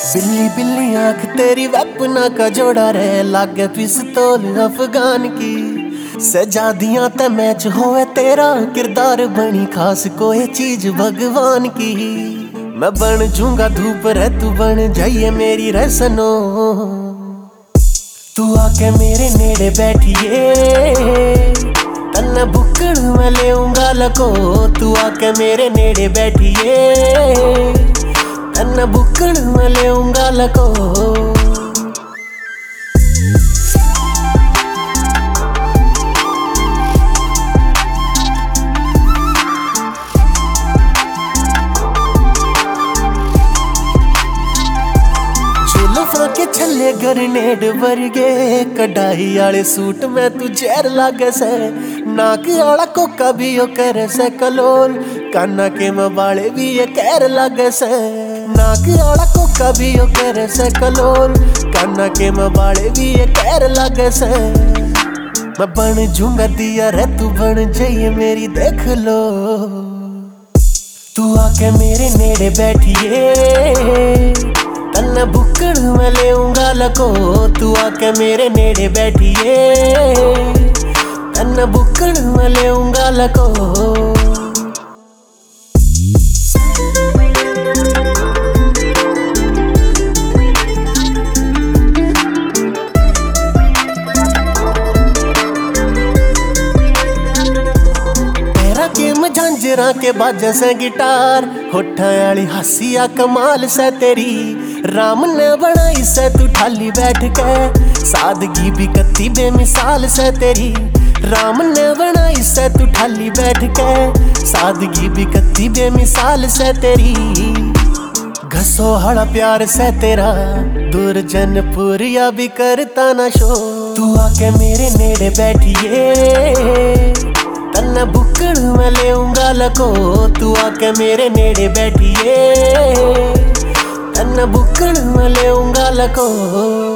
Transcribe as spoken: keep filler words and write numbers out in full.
बिल्ली बिल्ली आंख तेरी वेपना का जोड़ा रे, लागे पिस्तौल अफगान की। सजादियां ते मैच होए तेरा किरदार, बनी खास कोई चीज भगवान की। मैं बन जूंगा धूप रे, तू बन जाइए मेरी रसनो। तू आके मेरे नेड़े बैठिए, तन्ने बुक्कड़ मैं लेऊंगा लको। तू आके मेरे नेड़े बैठिए, तन्ने बुक्कड़ मैं लेऊंगा लको। के छले गरनेड वर्गे, कढ़ाई आले सूट में तू जहर लागे से। नाक आला कोका भी ओ करे से कलोल, काना के मबाले भी ये कैर लागे से। नाक आला कोका भी ओ करे से कलोल, काना के मबाले भी ये कैर लागे से। मैं बन जूंगा दिया रे, तू बन जाइए मेरी देख लो। तू आके मेरे नेड़े बैठिए, तन्ने बुक्कड़ मैं लेऊंगा लको। तू आके मेरे नेड़े बैठिए, तन्ने बुक्कड़ मैं लेऊंगा लको। झांझरा के बाजे से गिटार, होठा आली हासिया कमाल से तेरी। राम ने बनाई से तू ठाली बैठ के, सादगी भी कत्ती बेमिसाल से तेरी। राम ने बनाई से तू ठाली बैठ के, सादगी भी कत्ती बेमिसाल से तेरी। घसो हड़ा प्यार से तेरा, दूर जनपुरिया भी करता ना शो। तू आके मेरे नेड़े बैठिए, तन्ने बुक्कड़ मैं लेऊंगा लको। तू आके मेरे नेड़े बैठिए, तन्ने बुक्कड़ मैं लेऊंगा लको।